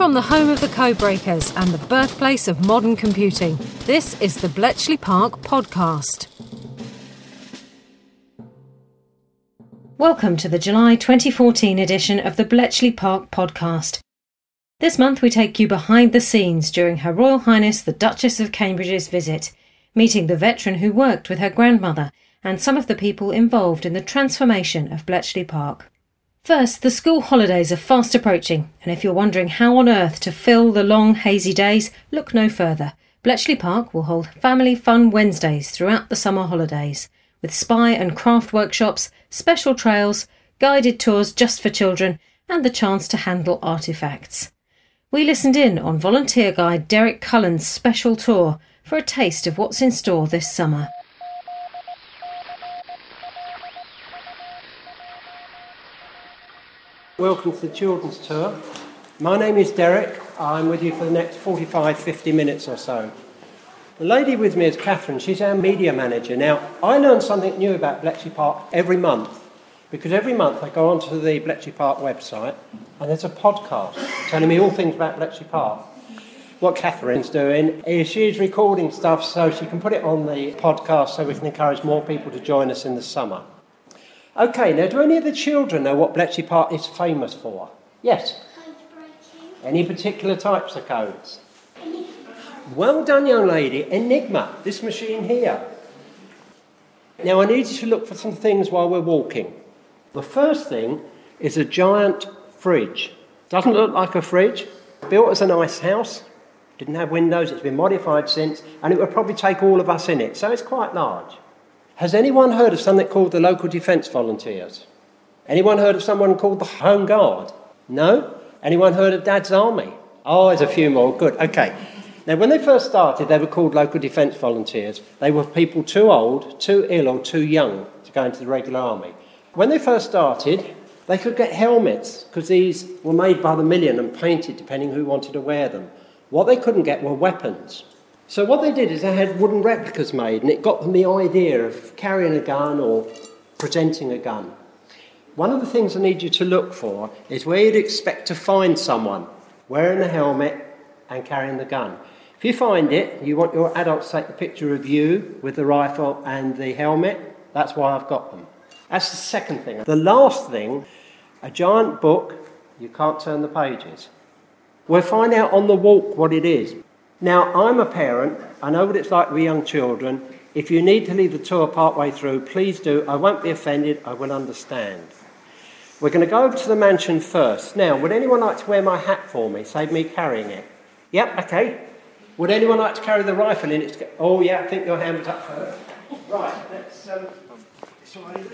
From the home of the Codebreakers and the birthplace of modern computing, this is the Bletchley Park Podcast. Welcome to the July 2014 edition of the Bletchley Park Podcast. This month we take you behind the scenes during Her Royal Highness the Duchess of Cambridge's visit, meeting the veteran who worked with her grandmother and some of the people involved in the transformation of Bletchley Park. First, the school holidays are fast approaching, and if you're wondering how on earth to fill the long, hazy days, look no further. Bletchley Park will hold Family Fun Wednesdays throughout the summer holidays, with spy and craft workshops, special trails, guided tours just for children, and the chance to handle artefacts. We listened in on volunteer guide Derek Cullen's special tour for a taste of what's in store this summer. Welcome to the children's tour. My name is Derek. I'm with you for the next 45-50 minutes or so. The lady with me is Catherine. She's our media manager. Now, I learn something new about Bletchley Park every month, because every month I go onto the Bletchley Park website and there's a podcast telling me all things about Bletchley Park. What Catherine's doing is she's recording stuff so she can put it on the podcast so we can encourage more people to join us in the summer. OK, now do any of the children know what Bletchley Park is famous for? Yes? Code breaking. Any particular types of codes? Enigma. Well done, young lady. Enigma, this machine here. Now I need you to look for some things while we're walking. The first thing is a giant fridge. Doesn't look like a fridge. Built as an ice house. Didn't have windows, it's been modified since, and it would probably take all of us in it, so it's quite large. Has anyone heard of something called the Local Defence Volunteers? Anyone heard of someone called the Home Guard? No? Anyone heard of Dad's Army? Oh, there's a few more. Good. OK. Now, when they first started, they were called Local Defence Volunteers. They were people too old, too ill or too young to go into the regular army. When they first started, they could get helmets because these were made by the million and painted depending who wanted to wear them. What they couldn't get were weapons. So what they did is they had wooden replicas made, and it got them the idea of carrying a gun or presenting a gun. One of the things I need you to look for is where you'd expect to find someone wearing the helmet and carrying the gun. If you find it, you want your adults to take the picture of you with the rifle and the helmet, that's why I've got them. That's the second thing. The last thing, a giant book, you can't turn the pages. We'll find out on the walk what it is. Now, I'm a parent. I know what it's like with young children. If you need to leave the tour partway through, please do. I won't be offended. I will understand. We're going to go over to the mansion first. Now, would anyone like to wear my hat for me? Save me carrying it. Yep, OK. Would anyone like to carry the rifle in its... Oh, yeah, I think your hand was up first. Right, let's... Sorry.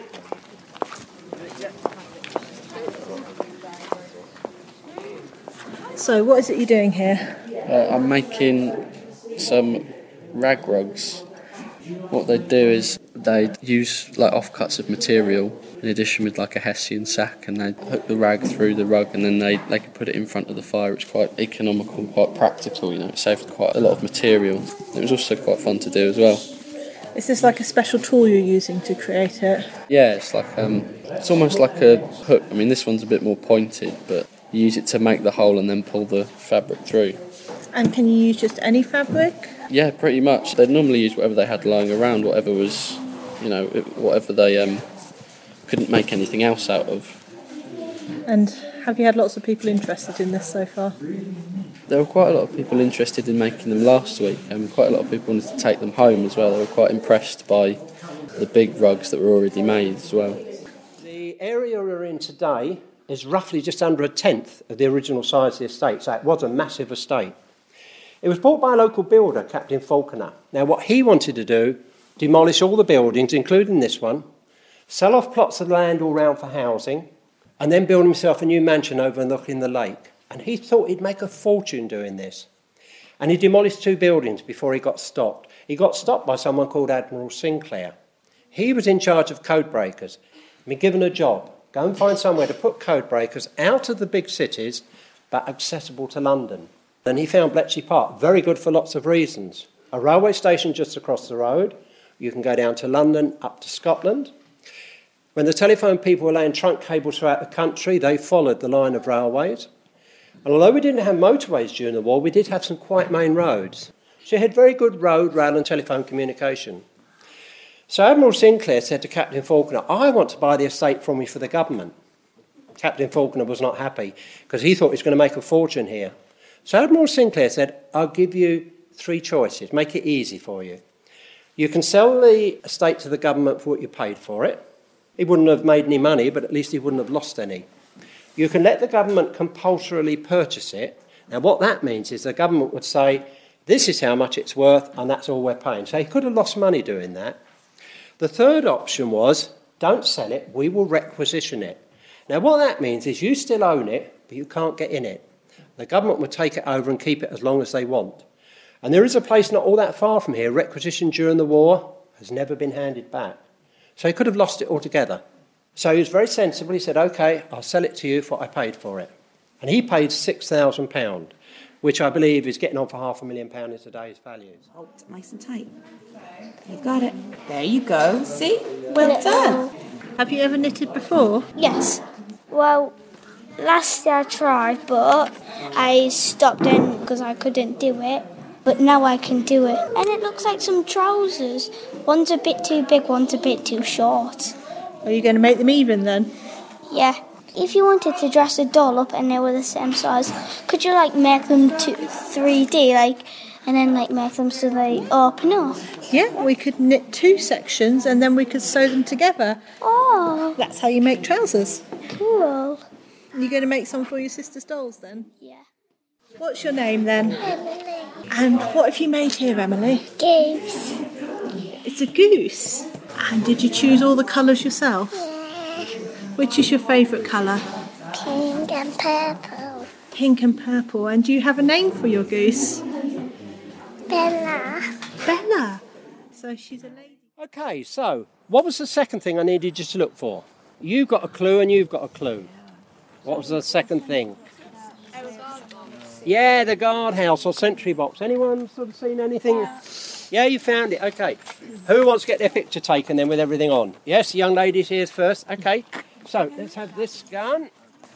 So, what is it you're doing here? I'm making some rag rugs. What they do is they use like offcuts of material in addition with like a hessian sack, and they hook the rag through the rug, and then they can put it in front of the fire. It's quite economical, quite practical, it saved quite a lot of material. It was also quite fun to do as well. Is this like a special tool you're using to create it? Yeah, it's like it's almost like a hook. I mean, this one's a bit more pointed, but you use it to make the hole and then pull the fabric through. And can you use just any fabric? Yeah, pretty much. They'd normally use whatever they had lying around, whatever was, whatever they couldn't make anything else out of. And have you had lots of people interested in this so far? There were quite a lot of people interested in making them last week, and quite a lot of people wanted to take them home as well. They were quite impressed by the big rugs that were already made as well. The area we're in today is roughly just under a tenth of the original size of the estate, so it was a massive estate. It was bought by a local builder, Captain Falconer. Now, what he wanted to do, demolish all the buildings, including this one, sell off plots of land all round for housing, and then build himself a new mansion overlooking the lake. And he thought he'd make a fortune doing this. And he demolished 2 buildings before he got stopped. He got stopped by someone called Admiral Sinclair. He was in charge of code breakers. He'd been given a job. Go and find somewhere to put code breakers out of the big cities, but accessible to London. And he found Bletchley Park very good for lots of reasons. A railway station just across the road. You can go down to London, up to Scotland. When the telephone people were laying trunk cables throughout the country, they followed the line of railways. And although we didn't have motorways during the war, we did have some quite main roads. So you had very good road, rail and telephone communication. So Admiral Sinclair said to Captain Falconer, I want to buy the estate from you for the government. Captain Falconer was not happy because he thought he was going to make a fortune here. So Admiral Sinclair said, I'll give you 3 choices, make it easy for you. You can sell the estate to the government for what you paid for it. He wouldn't have made any money, but at least he wouldn't have lost any. You can let the government compulsorily purchase it. Now what that means is the government would say, this is how much it's worth and that's all we're paying. So he could have lost money doing that. The third option was, don't sell it, we will requisition it. Now what that means is you still own it, but you can't get in it. The government would take it over and keep it as long as they want. And there is a place not all that far from here, requisitioned during the war, has never been handed back. So he could have lost it altogether. So he was very sensible. He said, OK, I'll sell it to you for what I paid for it. And he paid £6,000, which I believe is getting on for £500,000 in today's values. Hold it nice and tight. You've got it. There you go. See? Well done. Have you ever knitted before? Yes. Well, last year I tried, but I stopped in because I couldn't do it. But now I can do it. And it looks like some trousers. One's a bit too big, one's a bit too short. Are you going to make them even then? Yeah. If you wanted to dress a doll up and they were the same size, could you make them 3D, and then make them so they open up? Yeah, we could knit 2 sections and then we could sew them together. Oh. That's how you make trousers. Cool. You're going to make some for your sister's dolls then? Yeah. What's your name then? Emily. And what have you made here, Emily? Goose. It's a goose. And did you choose all the colours yourself? Yeah. Which is your favourite colour? Pink and purple. Pink and purple. And do you have a name for your goose? Bella. Bella. So she's a lady. OK, so what was the second thing I needed you to look for? You've got a clue and you've got a clue. What was the second thing? Yeah, the guardhouse or sentry box. Anyone sort of seen anything? Yeah, you found it. OK. Who wants to get their picture taken then with everything on? Yes, the young ladies here first. OK. So let's have this gun.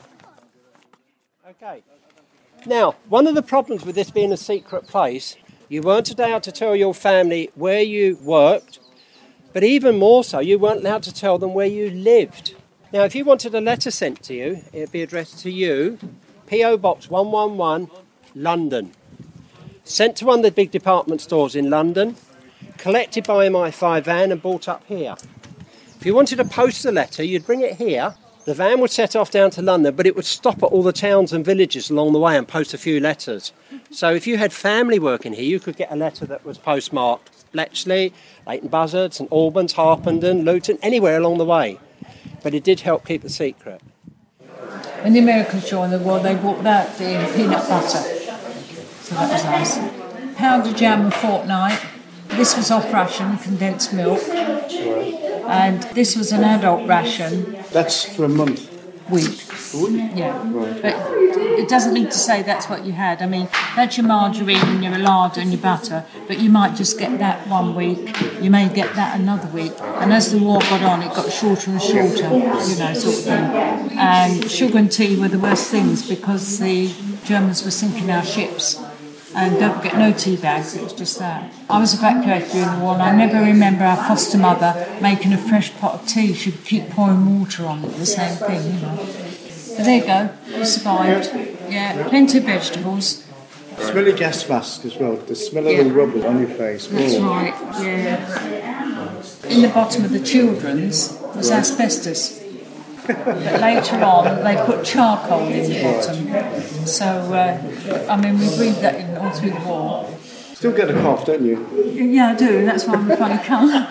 OK. Now, one of the problems with this being a secret place, you weren't allowed to tell your family where you worked, but even more so, you weren't allowed to tell them where you lived. Now, if you wanted a letter sent to you, it'd be addressed to you, P.O. Box 111, London. Sent to one of the big department stores in London, collected by MI5 van and brought up here. If you wanted to post a letter, you'd bring it here. The van would set off down to London, but it would stop at all the towns and villages along the way and post a few letters. So if you had family working here, you could get a letter that was postmarked Bletchley, Leighton Buzzard, St Albans, Harpenden, Luton, anywhere along the way. But it did help keep the secret. When the Americans joined the war, they brought that in peanut butter. So that was nice. Pound of jam a fortnight. This was off ration, condensed milk. And this was an adult ration. That's for a month? Week. Yeah. Right. But it doesn't mean to say that's what you had. I mean, that's your margarine and your lard and your butter, but you might just get that 1 week. You may get that another week. And as the war got on, it got shorter and shorter, sort of thing. And sugar and tea were the worst things because the Germans were sinking our ships. And don't forget, no tea bags, it was just that. I was evacuated during the war and I never remember our foster mother making a fresh pot of tea. She would keep pouring water on it, the same thing, But there you go, we survived. Yeah, plenty of vegetables. Smelly gas mask as well, the smell of the rubber on your face. That's right, yeah. In the bottom of the children's was asbestos. But later on, they put charcoal in the bottom. So, we breathed that in all through the war. Still get a cough, don't you? Yeah, I do. That's why I'm a funny colour.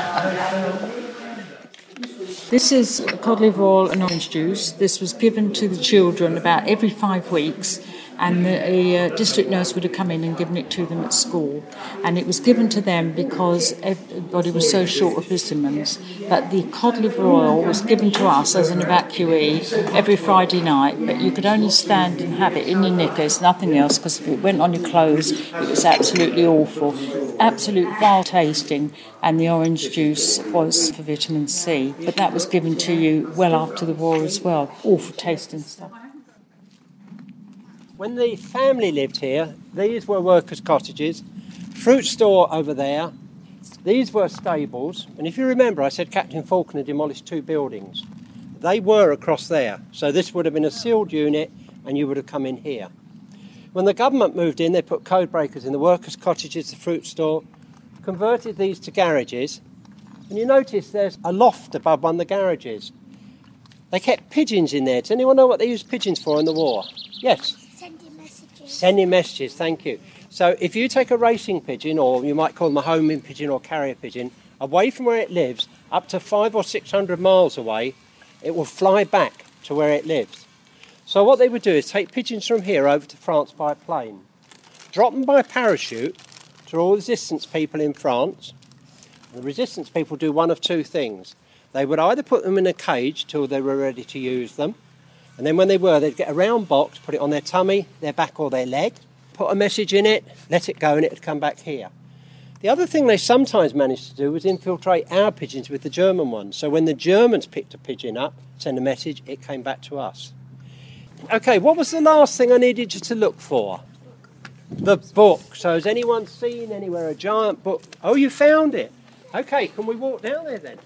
This is cod liver oil and orange juice. This was given to the children about every 5 weeks. And the district nurse would have come in and given it to them at school. And it was given to them because everybody was so short of vitamins. But the cod liver oil was given to us as an evacuee every Friday night. But you could only stand and have it in your knickers, nothing else, because if it went on your clothes, it was absolutely awful. Absolute vile tasting. And the orange juice was for vitamin C. But that was given to you well after the war as well. Awful tasting stuff. When the family lived here, these were workers' cottages, fruit store over there. These were stables, and if you remember, I said Captain Falconer demolished 2 buildings. They were across there, so this would have been a sealed unit, and you would have come in here. When the government moved in, they put code breakers in the workers' cottages, the fruit store, converted these to garages, and you notice there's a loft above one of the garages. They kept pigeons in there. Does anyone know what they used pigeons for in the war? Yes? Sending messages. Sending messages, thank you. So if you take a racing pigeon, or you might call them a homing pigeon or carrier pigeon, away from where it lives, up to 500 or 600 miles away, it will fly back to where it lives. So what they would do is take pigeons from here over to France by plane, drop them by parachute to all resistance people in France. The resistance people do one of 2 things. They would either put them in a cage till they were ready to use them, and then when they were, they'd get a round box, put it on their tummy, their back or their leg, put a message in it, let it go, and it would come back here. The other thing they sometimes managed to do was infiltrate our pigeons with the German ones. So when the Germans picked a pigeon up, sent a message, it came back to us. Okay, what was the last thing I needed you to look for? The book. So has anyone seen anywhere a giant book? Oh, you found it. Okay, can we walk down there then?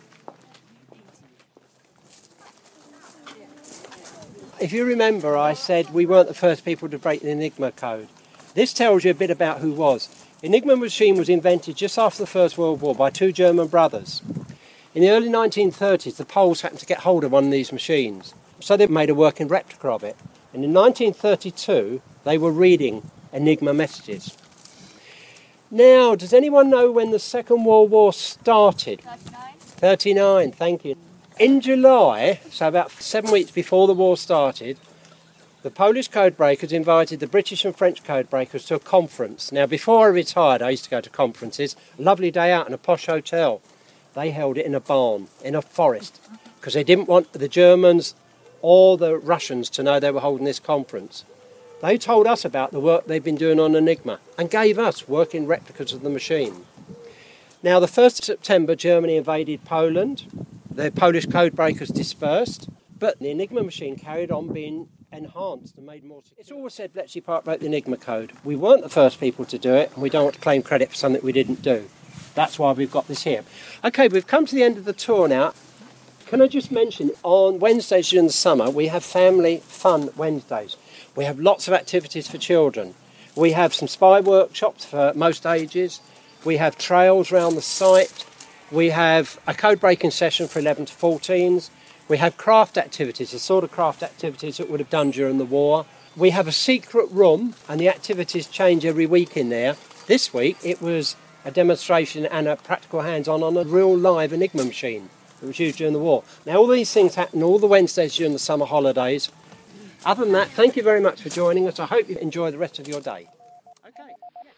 If you remember, I said we weren't the first people to break the Enigma code. This tells you a bit about who was. Enigma machine was invented just after the First World War by 2 German brothers. In the early 1930s, the Poles happened to get hold of one of these machines, so they made a working replica of it. And in 1932, they were reading Enigma messages. Now, does anyone know when the Second World War started? 39, thank you. In July, so about 7 weeks before the war started, the Polish code breakers invited the British and French code breakers to a conference. Now, before I retired, I used to go to conferences. A lovely day out in a posh hotel. They held it in a barn, in a forest, because they didn't want the Germans or the Russians to know they were holding this conference. They told us about the work they've been doing on Enigma and gave us working replicas of the machine. Now, the 1st of September, Germany invaded Poland. The Polish code breakers dispersed, but the Enigma machine carried on being enhanced and made more. It's always said Bletchley Park broke the Enigma code. We weren't the first people to do it, and we don't want to claim credit for something we didn't do. That's why we've got this here. Okay, we've come to the end of the tour now. Can I just mention, on Wednesdays during the summer, we have Family Fun Wednesdays. We have lots of activities for children. We have some spy workshops for most ages. We have trails around the site. We have a code breaking session for 11 to 14s. We have craft activities, the sort of craft activities that would have done during the war. We have a secret room, and the activities change every week in there. This week it was a demonstration and a practical hands-on on a real live Enigma machine that was used during the war. Now, all these things happen all the Wednesdays during the summer holidays. Other than that, thank you very much for joining us. I hope you enjoy the rest of your day. Okay.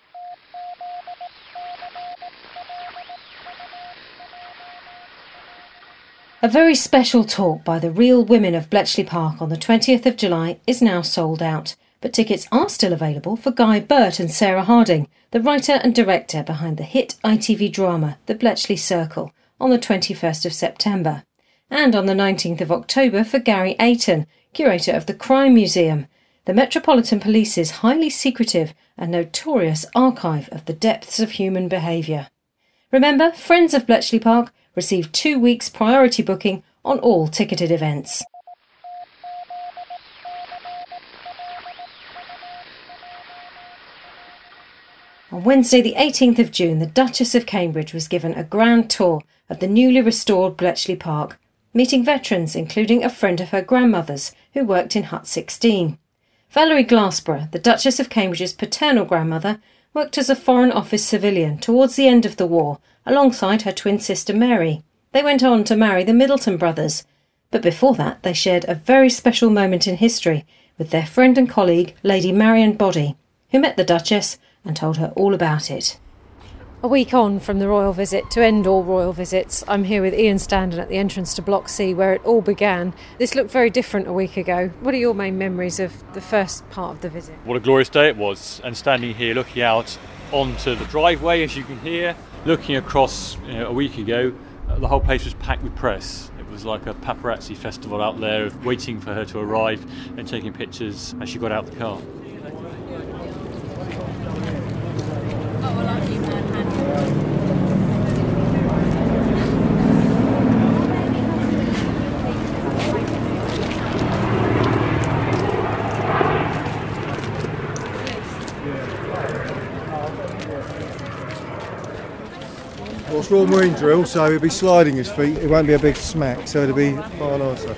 A very special talk by the real women of Bletchley Park on the 20th of July is now sold out, but tickets are still available for Guy Burt and Sarah Harding, the writer and director behind the hit ITV drama The Bletchley Circle, on the 21st of September, and on the 19th of October for Gary Ayton, curator of the Crime Museum, the Metropolitan Police's highly secretive and notorious archive of the depths of human behaviour. Remember, Friends of Bletchley Park receive 2 weeks priority booking on all ticketed events. On Wednesday the 18th of June, the Duchess of Cambridge was given a grand tour of the newly restored Bletchley Park, meeting veterans including a friend of her grandmother's who worked in Hut 16. Valerie Glassborough, the Duchess of Cambridge's paternal grandmother, worked as a Foreign Office civilian towards the end of the war alongside her twin sister Mary. They went on to marry the Middleton brothers, but before that they shared a very special moment in history with their friend and colleague Lady Marion Boddy, who met the Duchess and told her all about it. A week on from the royal visit to end all royal visits, I'm here with Ian Standen at the entrance to Block C where it all began. This looked very different a week ago. What are your main memories of the first part of the visit? What a glorious day it was, and standing here looking out onto the driveway, as you can hear, looking across a week ago, the whole place was packed with press. It was like a paparazzi festival out there, waiting for her to arrive and taking pictures as she got out the car. Well, it's Royal Marine drill, so he'll be sliding his feet. It won't be a big smack, so it'll be far nicer.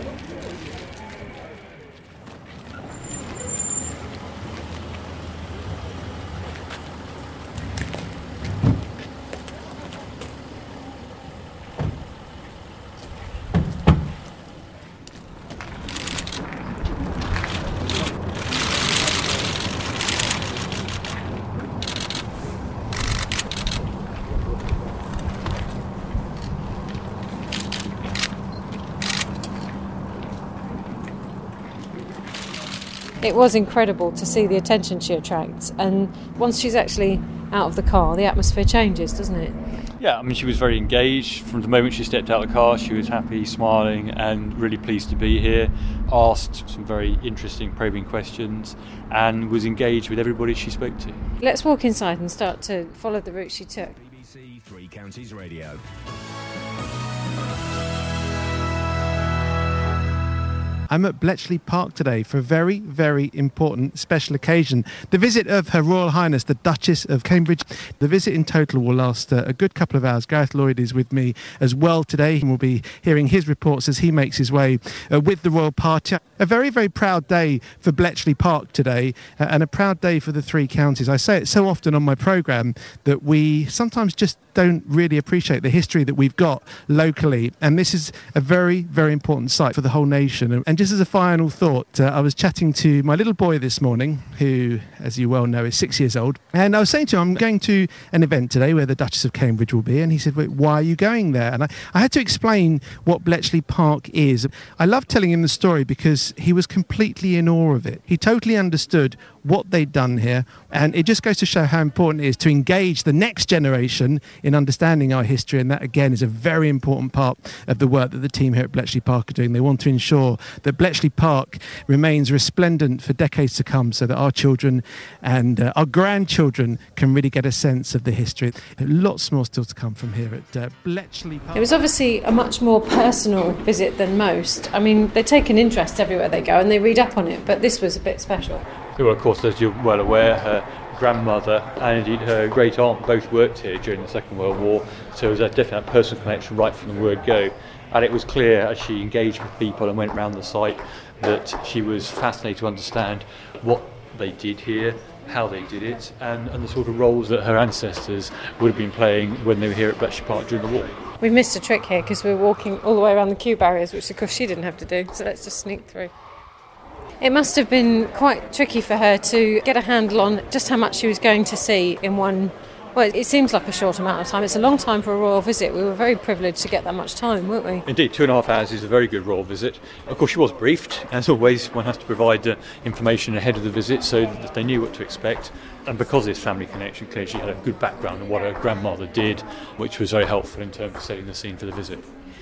It was incredible to see the attention she attracts, and once she's actually out of the car, the atmosphere changes, doesn't it? Yeah, I mean, she was very engaged. From the moment she stepped out of the car, she was happy, smiling, and really pleased to be here. Asked some very interesting, probing questions, and was engaged with everybody she spoke to. Let's walk inside and start to follow the route she took. BBC Three Counties Radio. I'm at Bletchley Park today for a very, very important special occasion. The visit of Her Royal Highness, the Duchess of Cambridge. The visit in total will last a good couple of hours. Gareth Lloyd is with me as well today, and we'll be hearing his reports as he makes his way with the royal party. A very, very proud day for Bletchley Park today, and a proud day for the three counties. I say it so often on my programme that we sometimes just don't really appreciate the history that we've got locally, and this is a very, very important site for the whole nation. And just as a final thought, I was chatting to my little boy this morning, who, as you well know, is 6 years old, and I was saying to him, I'm going to an event today where the Duchess of Cambridge will be, and he said, wait, why are you going there? And I had to explain what Bletchley Park is. I love telling him the story because he was completely in awe of it. He totally understood what they'd done here, and it just goes to show how important it is to engage the next generation in understanding our history, and that again is a very important part of the work that the team here at Bletchley Park are doing. They want to ensure that Bletchley Park remains resplendent for decades to come, so that our children and our grandchildren can really get a sense of the history. Lots more still to come from here at Bletchley Park. It was obviously a much more personal visit than most. I mean, they take an interest everywhere they go and they read up on it, but this was a bit special. Well, of course, as you're well aware, her grandmother and indeed her great aunt both worked here during the Second World War, so there was a definite personal connection right from the word go. And it was clear as she engaged with people and went around the site that she was fascinated to understand what they did here, how they did it, and the sort of roles that her ancestors would have been playing when they were here at Bletchley Park during the war. We missed a trick here because we were walking all the way around the queue barriers, which of course she didn't have to do, so let's just sneak through. It must have been quite tricky for her to get a handle on just how much she was going to see in one. Well, it seems like a short amount of time. It's a long time for a royal visit. We were very privileged to get that much time, weren't we? Indeed, 2.5 hours is a very good royal visit. Of course, she was briefed. As always, one has to provide information ahead of the visit so that they knew what to expect. And because of this family connection, clearly she had a good background on what her grandmother did, which was very helpful in terms of setting the scene for the visit.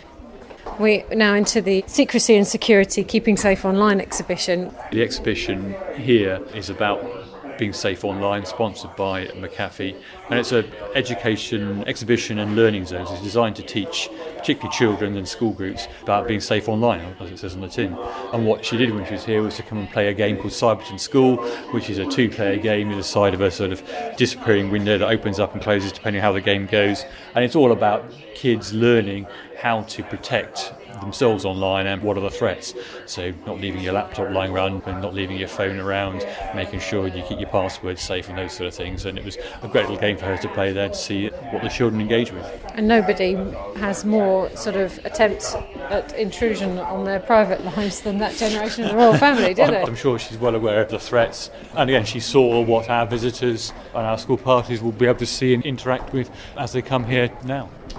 We're now into the Secrecy and Security Keeping Safe Online exhibition. The exhibition here is about being safe online, sponsored by McAfee, and it's an education, exhibition and learning zones. It's designed to teach particularly children and school groups about being safe online, as it says on the tin. And what she did when she was here was to come and play a game called Cyberton School, which is a two-player game with a side of a sort of disappearing window that opens up and closes depending on how the game goes. And it's all about kids learning how to protect themselves online and what are the threats. So not leaving your laptop lying around and not leaving your phone around, making sure you keep your passwords safe and those sort of things. And it was a great little game for her to play there to see what the children engage with. And nobody has more sort of attempts at intrusion on their private lives than that generation of the royal family, did they? I'm sure she's well aware of the threats. And again, she saw what our visitors and our school parties will be able to see and interact with as they come here now.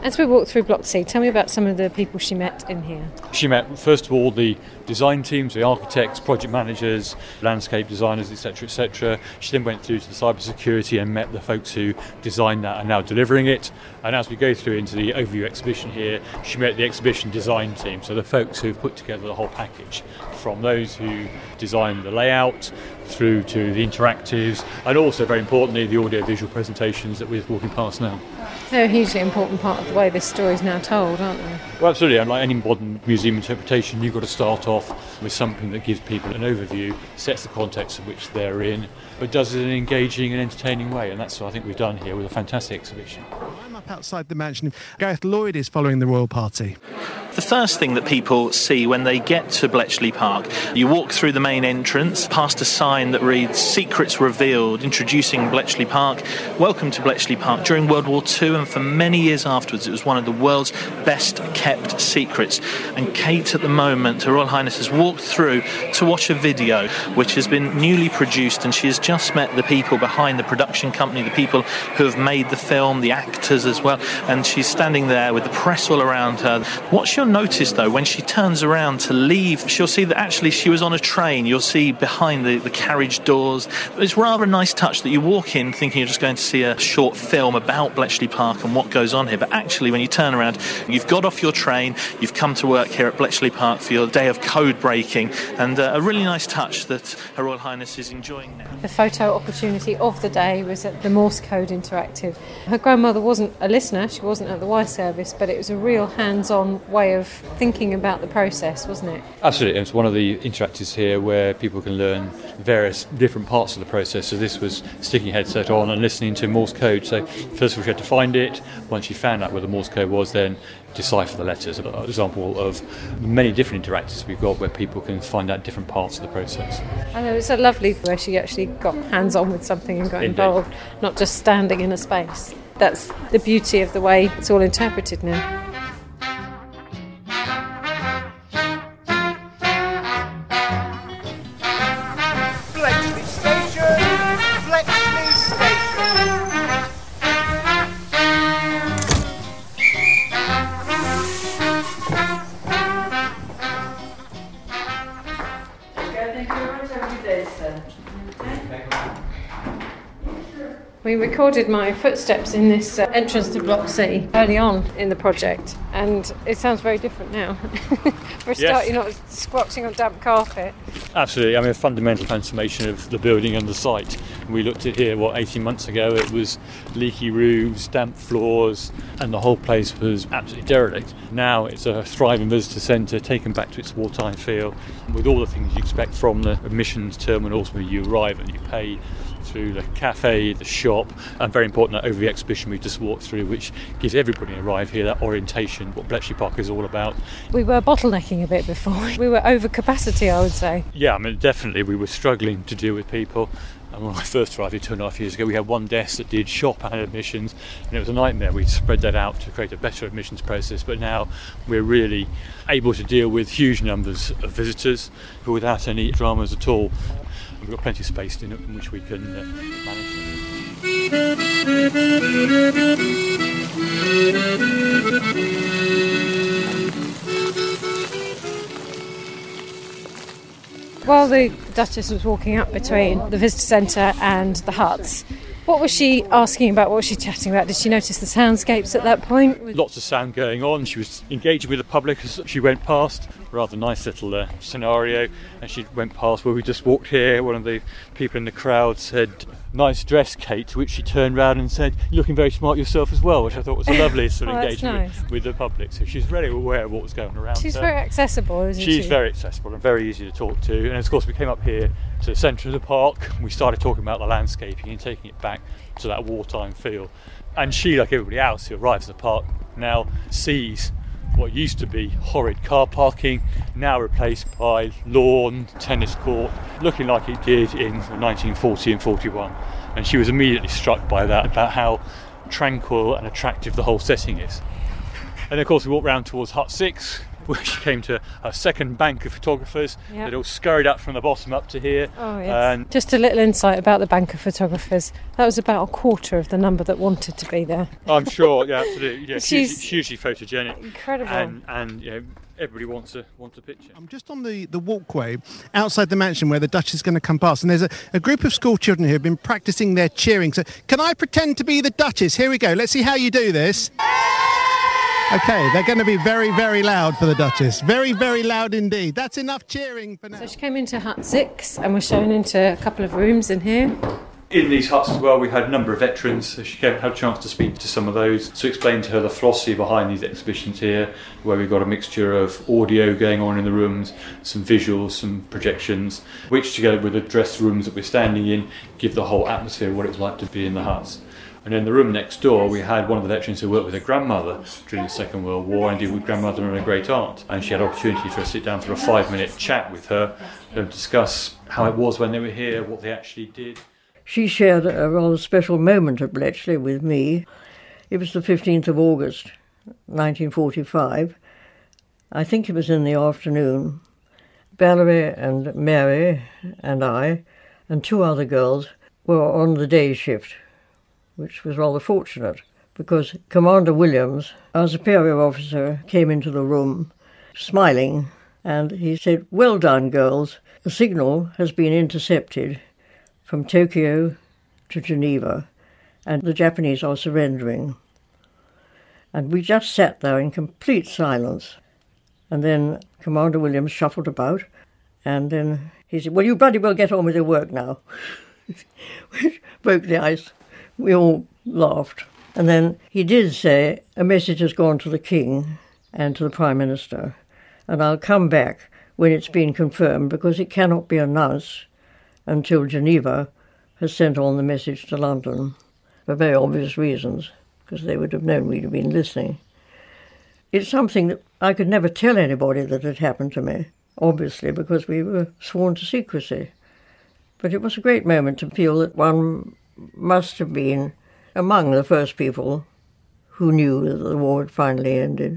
As we walk through Block C, tell me about some of the people she met in here. She met, first of all, the design teams, the architects, project managers, landscape designers, etc., etc. She then went through to the cybersecurity and met the folks who designed that and now delivering it. And as we go through into the overview exhibition here, she met the exhibition design team, so the folks who've put together the whole package, from those who designed the layout through to the interactives, and also, very importantly, the audio-visual presentations that we're walking past now. They're a hugely important part of the way this story is now told, aren't they? Well, absolutely. And like any modern museum interpretation, you've got to start off with something that gives people an overview, sets the context in which they're in, but does it in an engaging and entertaining way. And that's what I think we've done here with a fantastic exhibition. I'm up outside the mansion. Gareth Lloyd is following the royal party. The first thing that people see when they get to Bletchley Park, you walk through the main entrance, past a sign that reads "Secrets Revealed, introducing Bletchley Park. Welcome to Bletchley Park." During World War II and for many years afterwards, it was one of the world's best kept secrets. And Kate, at the moment, Her Royal Highness, has walked through to watch a video which has been newly produced, and she has just met the people behind the production company, the people who have made the film, the actors as well, and she's standing there with the press all around her. What she'll notice, though, when she turns around to leave, she'll see that actually she was on a train. You'll see behind the carriage doors. It's rather a nice touch that you walk in thinking you're just going to see a short film about Bletchley Park and what goes on here, but actually when you turn around, you've got off your train, you've come to work here at Bletchley Park for your day of code breaking, and a really nice touch that Her Royal Highness is enjoying now. The photo opportunity of the day was at the Morse Code Interactive. Her grandmother wasn't a listener, she wasn't at the Y service, but it was a real hands-on way of thinking about the process, wasn't it? Absolutely. It's one of the interactives here where people can learn various different parts of the process. So this was sticking a headset on and listening to Morse code. So first of all, she had to find it. Once she found out where the Morse code was, then decipher the letters. An example of many different interactives we've got where people can find out different parts of the process. I know, it's so lovely where she actually got hands-on with something and got involved, not just standing in a space. That's the beauty of the way it's all interpreted now. We recorded my footsteps in this entrance to Block C early on in the project, and it sounds very different now. For a start, you're not squatting on damp carpet. Absolutely. I mean, a fundamental transformation of the building and the site. We looked at here, 18 months ago, it was leaky roofs, damp floors, and the whole place was absolutely derelict. Now it's a thriving visitor centre, taken back to its wartime feel, with all the things you expect from the admissions terminals when you arrive and you pay through the cafe, the shop, and very important, over the exhibition we just walked through, which gives everybody who arrive here that orientation, what Bletchley Park is all about. We were bottlenecking a bit before. We were over capacity, I would say. Yeah, I mean, definitely we were struggling to deal with people. And when I first arrived here 2.5 years ago, we had one desk that did shop and admissions, and it was a nightmare. We spread that out to create a better admissions process, but now we're really able to deal with huge numbers of visitors without any dramas at all. We've got plenty of space in which we can manage. While the Duchess was walking up between the visitor centre and the huts, what was she asking about? What was she chatting about? Did she notice the soundscapes at that point? Lots of sound going on. She was engaging with the public as she went past. Rather nice little scenario. And she went past where we just walked here. One of the people in the crowd said, "Nice dress, Kate," to which she turned round and said, "You're looking very smart yourself as well," which I thought was a lovely sort of engagement with the public. So she's very aware of what was going around. She's very accessible, isn't she? She's very accessible and very easy to talk to. And of course we came up here to the centre of the park. We started talking about the landscaping and taking it back to that wartime feel. And she, like everybody else who arrives at the park, now sees what used to be horrid car parking, now replaced by lawn, tennis court, looking like it did in 1940 and 41. And she was immediately struck by that, about how tranquil and attractive the whole setting is. And of course we walked round towards Hut 6, She came to a second bank of photographers. Yep. They'd all scurried up from the bottom up to here. Oh, yes. And just a little insight about the bank of photographers. That was about a quarter of the number that wanted to be there. I'm sure, yeah, absolutely. Yeah, She's hugely photogenic. Incredible. And you know, everybody wants a picture. I'm just on the walkway outside the mansion where the Duchess is going to come past, and there's a group of school children who have been practising their cheering. So can I pretend to be the Duchess? Here we go. Let's see how you do this. Okay, they're going to be very, very loud for the Duchess. Very, very loud indeed. That's enough cheering for now. So she came into hut 6 and was shown into a couple of rooms in here. In these huts as well, we had a number of veterans, so she had a chance to speak to some of those, to explain to her the philosophy behind these exhibitions here, where we've got a mixture of audio going on in the rooms, some visuals, some projections, which together with the dressed rooms that we're standing in, give the whole atmosphere of what it was like to be in the huts. And in the room next door, we had one of the veterans who worked with her grandmother during the Second World War, and indeed with grandmother and her great aunt. And she had an opportunity to sit down for a 5-minute chat with her to discuss how it was when they were here, what they actually did. She shared a rather special moment at Bletchley with me. It was the 15th of August, 1945. I think it was in the afternoon. Valerie and Mary and I and 2 other girls were on the day shift, which was rather fortunate because Commander Williams, our superior officer, came into the room smiling, and he said, "Well done, girls. The signal has been intercepted from Tokyo to Geneva, and the Japanese are surrendering." And we just sat there in complete silence. And then Commander Williams shuffled about, and then he said, "Well, you bloody well get on with your work now." Which broke the ice. We all laughed. And then he did say, "A message has gone to the King and to the Prime Minister, and I'll come back when it's been confirmed, because it cannot be announced until Geneva has sent on the message to London, for very obvious reasons, because they would have known we'd have been listening." It's something that I could never tell anybody that had happened to me, obviously, because we were sworn to secrecy. But it was a great moment to feel that one must have been among the first people who knew that the war had finally ended.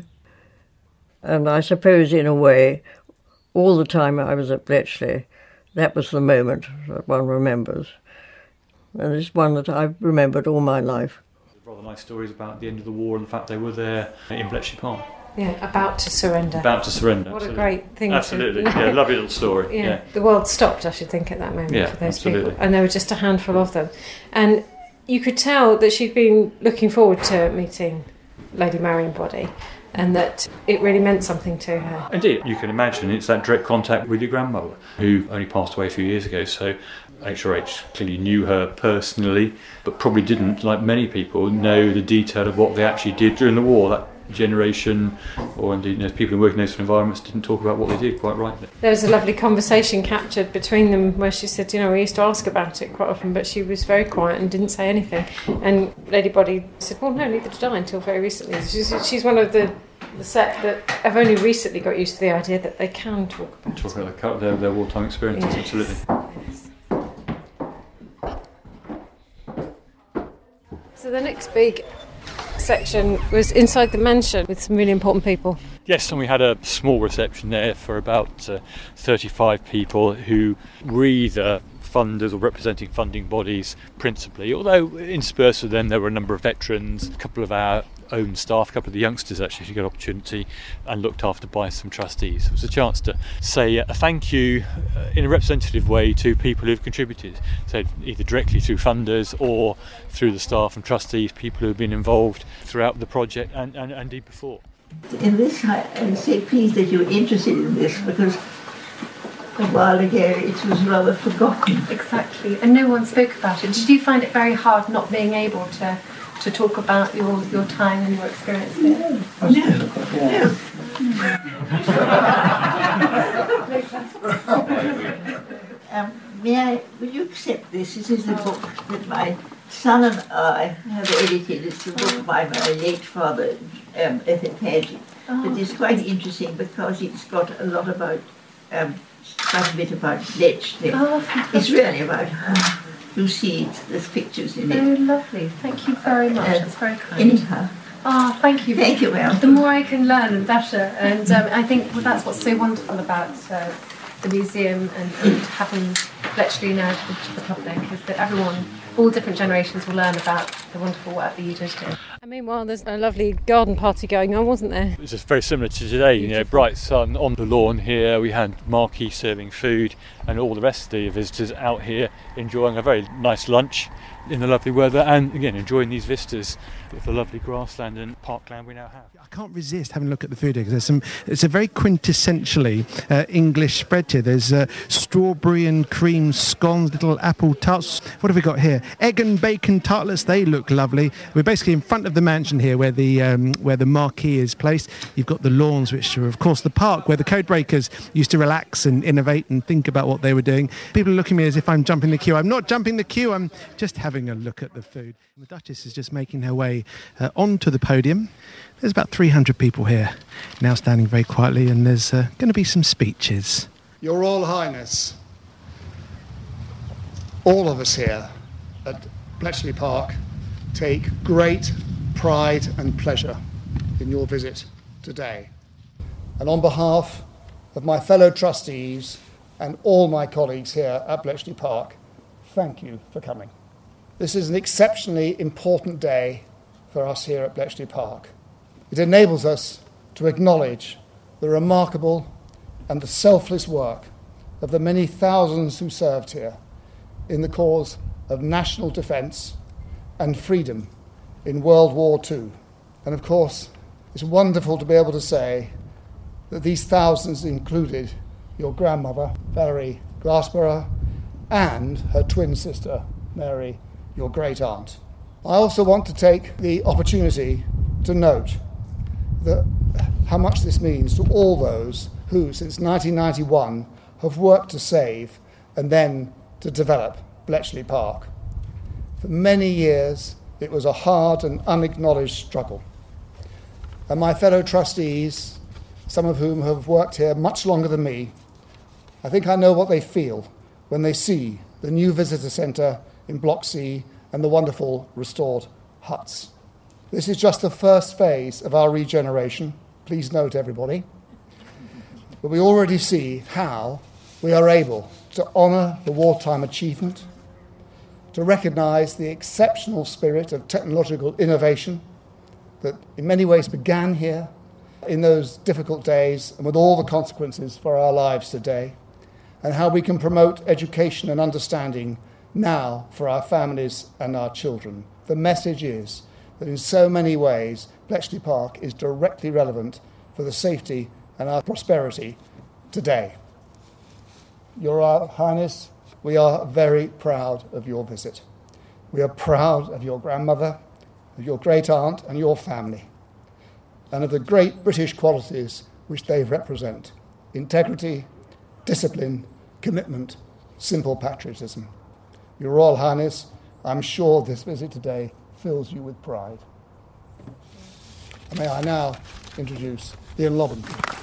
And I suppose, in a way, all the time I was at Bletchley, that was the moment that one remembers. And it's one that I've remembered all my life. Rather nice stories about the end of the war and the fact they were there in Bletchley Park. Yeah, about to surrender. About to surrender. What absolutely. a great thing. Absolutely, yeah, lovely little story. Yeah. The world stopped, I should think, at that moment for those absolutely. people. And there were just a handful of them. And you could tell that she'd been looking forward to meeting Lady Marion Body, and that it really meant something to her. Indeed, you can imagine it's that direct contact with your grandmother, who only passed away a few years ago, so HRH clearly knew her personally, but probably didn't, like many people, know the detail of what they actually did during the war. That generation, or indeed people who work in those sort of environments, didn't talk about what they did, quite rightly. There was a lovely conversation captured between them where she said, we used to ask about it quite often, but she was very quiet and didn't say anything. And Lady Body said, well, no, neither did I until very recently. She's one of the set that have only recently got used to the idea that they can talk about Talk about their wartime experiences, yes. Absolutely. Yes. So the next big section was inside the mansion with some really important people. Yes, and we had a small reception there for about 35 people who were either funders or representing funding bodies principally, although interspersed with them there were a number of veterans, a couple of our own staff, a couple of the youngsters actually who got an opportunity and looked after by some trustees. It was a chance to say a thank you in a representative way to people who've contributed, so either directly through funders or through the staff and trustees, people who have been involved throughout the project and indeed before. In this, I say please that you're interested in this, because a while ago it was rather forgotten. Exactly, and no one spoke about it. Did you find it very hard not being able to talk about your time and your experience there? No. Will you accept this? This is the book that my son and I have edited. It's the book by my late father, Ethan Hadley. But it's quite interesting because it's got a lot about, quite a bit about Bletchley. It's really about her. You see it, there's pictures in it. Oh, lovely. Thank you very much. That's very kind. Anyhow, Oh, thank you. Thank you, Mel. The more I can learn, the better. And I think that's what's so wonderful about the museum and having Bletchley now to the public, is that everyone, all different generations, will learn about the wonderful work that you did here. And meanwhile, there's a lovely garden party going on, wasn't there? It was just very similar to today, bright sun on the lawn here. We had Marquis serving food and all the rest of the visitors out here enjoying a very nice lunch in the lovely weather, and again enjoying these vistas of the lovely grassland and parkland we now have. I can't resist having a look at the food here, because it's a very quintessentially English spread here. There's strawberry and cream scones, little apple tarts. What have we got here? Egg and bacon tartlets. They look lovely. We're basically in front of the mansion here, where the marquee is placed. You've got the lawns, which are of course the park where the codebreakers used to relax and innovate and think about what they were doing. People are looking at me as if I'm jumping the queue. I'm not jumping the queue. I'm just having a look at the food. The Duchess is just making her way onto the podium. There's about 300 people here now standing very quietly, and there's going to be some speeches. Your Royal Highness, all of us here at Bletchley Park take great pride and pleasure in your visit today. And on behalf of my fellow trustees and all my colleagues here at Bletchley Park, thank you for coming. This is an exceptionally important day for us here at Bletchley Park. It enables us to acknowledge the remarkable and the selfless work of the many thousands who served here in the cause of national defence and freedom in World War II. And of course, it's wonderful to be able to say that these thousands included your grandmother, Valerie Glassborough, and her twin sister, Mary, your great aunt. I also want to take the opportunity to note how much this means to all those who, since 1991, have worked to save and then to develop Bletchley Park. For many years, it was a hard and unacknowledged struggle. And my fellow trustees, some of whom have worked here much longer than me, I think I know what they feel when they see the new visitor centre in Block C and the wonderful restored huts. This is just the first phase of our regeneration, please note everybody, but we already see how we are able to honour the wartime achievement, to recognise the exceptional spirit of technological innovation that in many ways began here in those difficult days and with all the consequences for our lives today, and how we can promote education and understanding now for our families and our children. The message is that in so many ways, Bletchley Park is directly relevant for the safety and our prosperity today. Your Royal Highness, we are very proud of your visit. We are proud of your grandmother, of your great aunt and your family, and of the great British qualities which they represent: integrity, discipline, commitment, simple patriotism. Your Royal Highness, I'm sure this visit today fills you with pride. May I now introduce Ian Lobban.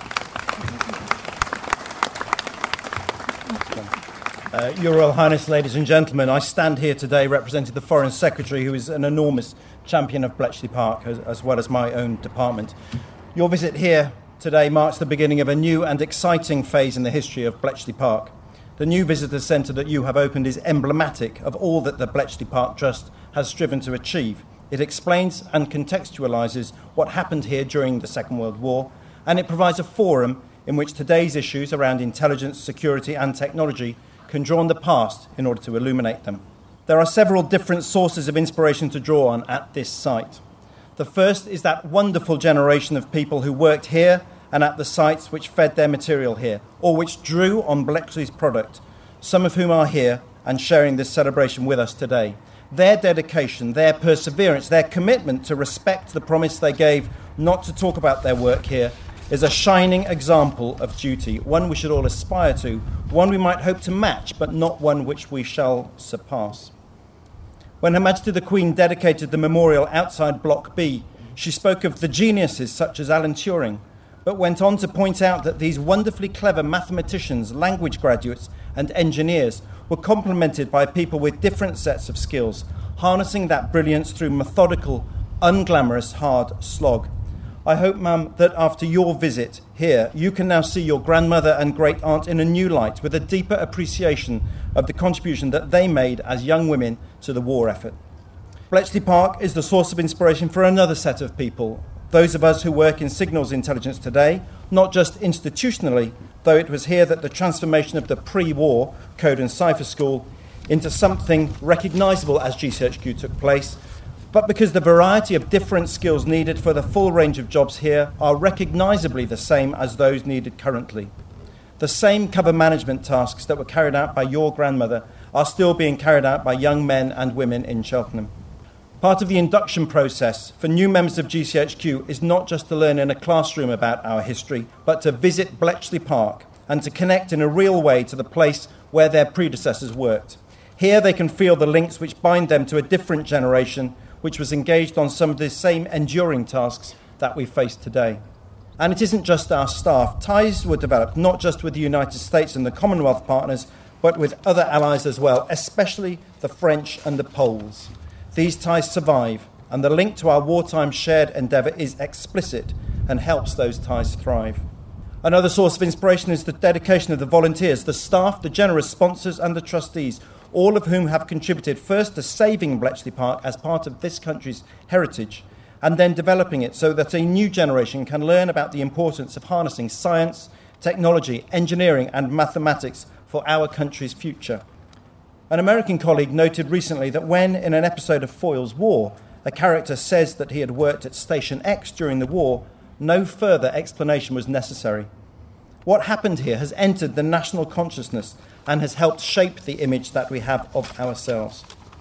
Your Royal Highness, ladies and gentlemen, I stand here today representing the Foreign Secretary, who is an enormous champion of Bletchley Park, as well as my own department. Your visit here today marks the beginning of a new and exciting phase in the history of Bletchley Park. The new visitor centre that you have opened is emblematic of all that the Bletchley Park Trust has striven to achieve. It explains and contextualises what happened here during the Second World War, and it provides a forum in which today's issues around intelligence, security and technology can draw on the past in order to illuminate them. There are several different sources of inspiration to draw on at this site. The first is that wonderful generation of people who worked here and at the sites which fed their material here, or which drew on Bletchley's product, some of whom are here and sharing this celebration with us today. Their dedication, their perseverance, their commitment to respect the promise they gave not to talk about their work here is a shining example of duty, one we should all aspire to, one we might hope to match, but not one which we shall surpass. When Her Majesty the Queen dedicated the memorial outside Block B, she spoke of the geniuses such as Alan Turing, but went on to point out that these wonderfully clever mathematicians, language graduates and engineers were complemented by people with different sets of skills, harnessing that brilliance through methodical, unglamorous, hard slog. I hope, Mum, that after your visit here, you can now see your grandmother and great-aunt in a new light, with a deeper appreciation of the contribution that they made as young women to the war effort. Bletchley Park is the source of inspiration for another set of people, those of us who work in signals intelligence today, not just institutionally, though it was here that the transformation of the pre-war Code and Cipher School into something recognisable as GCHQ took place, but because the variety of different skills needed for the full range of jobs here are recognisably the same as those needed currently. The same cover management tasks that were carried out by your grandmother are still being carried out by young men and women in Cheltenham. Part of the induction process for new members of GCHQ is not just to learn in a classroom about our history, but to visit Bletchley Park and to connect in a real way to the place where their predecessors worked. Here they can feel the links which bind them to a different generation which was engaged on some of the same enduring tasks that we face today. And it isn't just our staff. Ties were developed not just with the United States and the Commonwealth partners, but with other allies as well, especially the French and the Poles. These ties survive, and the link to our wartime shared endeavour is explicit and helps those ties thrive. Another source of inspiration is the dedication of the volunteers, the staff, the generous sponsors and the trustees, all of whom have contributed first to saving Bletchley Park as part of this country's heritage, and then developing it so that a new generation can learn about the importance of harnessing science, technology, engineering and mathematics for our country's future. An American colleague noted recently that when, in an episode of Foyle's War, a character says that he had worked at Station X during the war, no further explanation was necessary. What happened here has entered the national consciousness and has helped shape the image that we have of ourselves.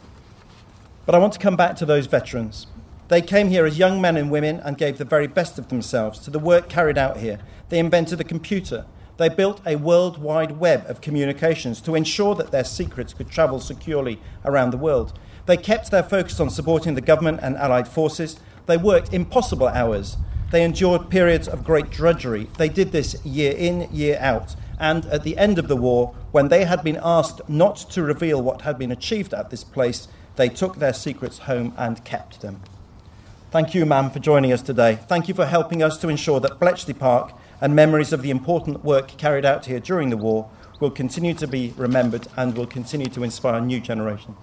But I want to come back to those veterans. They came here as young men and women and gave the very best of themselves to the work carried out here. They invented a computer. They built a worldwide web of communications to ensure that their secrets could travel securely around the world. They kept their focus on supporting the government and allied forces. They worked impossible hours. They endured periods of great drudgery. They did this year in, year out. And at the end of the war, when they had been asked not to reveal what had been achieved at this place, they took their secrets home and kept them. Thank you, ma'am, for joining us today. Thank you for helping us to ensure that Bletchley Park and memories of the important work carried out here during the war will continue to be remembered and will continue to inspire a new generation.